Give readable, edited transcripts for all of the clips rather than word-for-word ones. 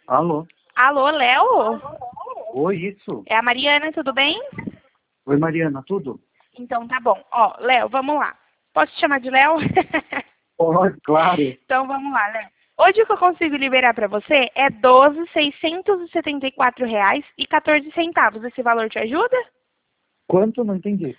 Alô? Alô, Léo? Oi, isso. É a Mariana, tudo bem? Oi, Mariana, tudo? Então tá bom. Ó, Léo, vamos lá. Posso te chamar de Léo? Pode, claro. Então vamos lá, Léo. Hoje o que eu consigo liberar para você é R$ 12.674,14. Esse valor te ajuda? Quanto? Não entendi.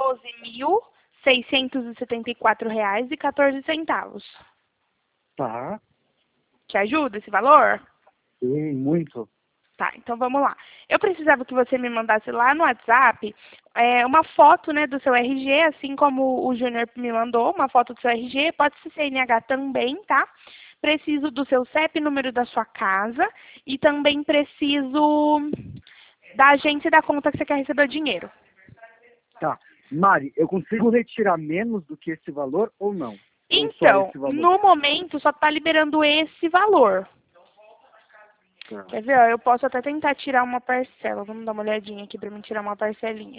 R$ 12.674,14. Tá. Te ajuda esse valor? Sim, muito. Tá, então vamos lá. Eu precisava que você me mandasse lá no WhatsApp uma foto, né, do seu RG, assim como o Júnior me mandou, uma foto do seu RG, pode ser CNH também, tá? Preciso do seu CEP, número da sua casa, e também preciso da agência e da conta que você quer receber o dinheiro. Tá. Mari, eu consigo retirar menos do que esse valor ou não? Ou só Então, esse valor? no momento só está liberando esse valor. Tá. Quer ver? Ó, eu posso até tentar tirar uma parcela. Vamos dar uma olhadinha aqui para mim tirar uma parcelinha.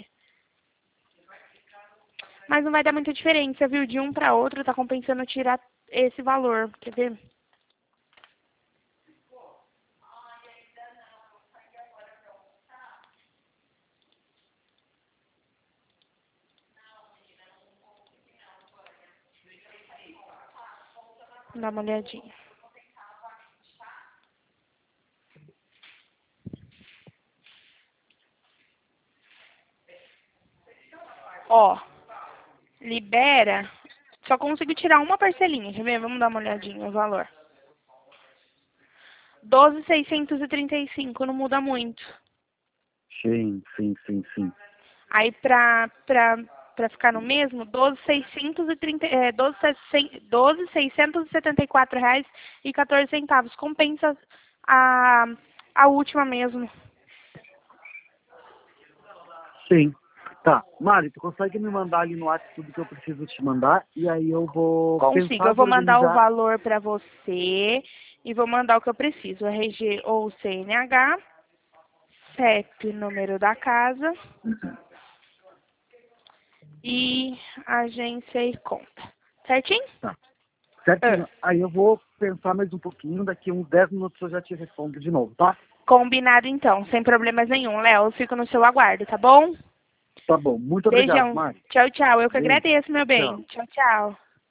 Mas não vai dar muita diferença, viu? De um para outro tá compensando tirar esse valor. Quer ver? Vamos dar uma olhadinha. Ó, libera. Só consigo tirar uma parcelinha. Quer ver? Vamos dar uma olhadinha no valor. 12.635, não muda muito. Sim. Aí pra ficar no mesmo, 12.674,14. Compensa a, a última mesmo. Sim. Tá. Mari, tu consegue me mandar ali no WhatsApp tudo que eu preciso te mandar? E aí eu vou Consigo. pensar, Eu vou vou mandar o organizar. valor para você e vou mandar o que eu preciso. RG ou CNH, CEP, número da casa e agência e conta. Certinho? Tá. Ah, Certinho. Aí eu vou pensar mais um pouquinho, daqui uns 10 minutos eu já te respondo de novo, tá? combinado então, sem problemas nenhum. Léo, eu fico no seu aguardo, tá bom? Tá bom. Muito obrigado, Beijão. Mari. Tchau, tchau. Eu que Beijo. agradeço, meu Tchau. bem. Tchau, tchau.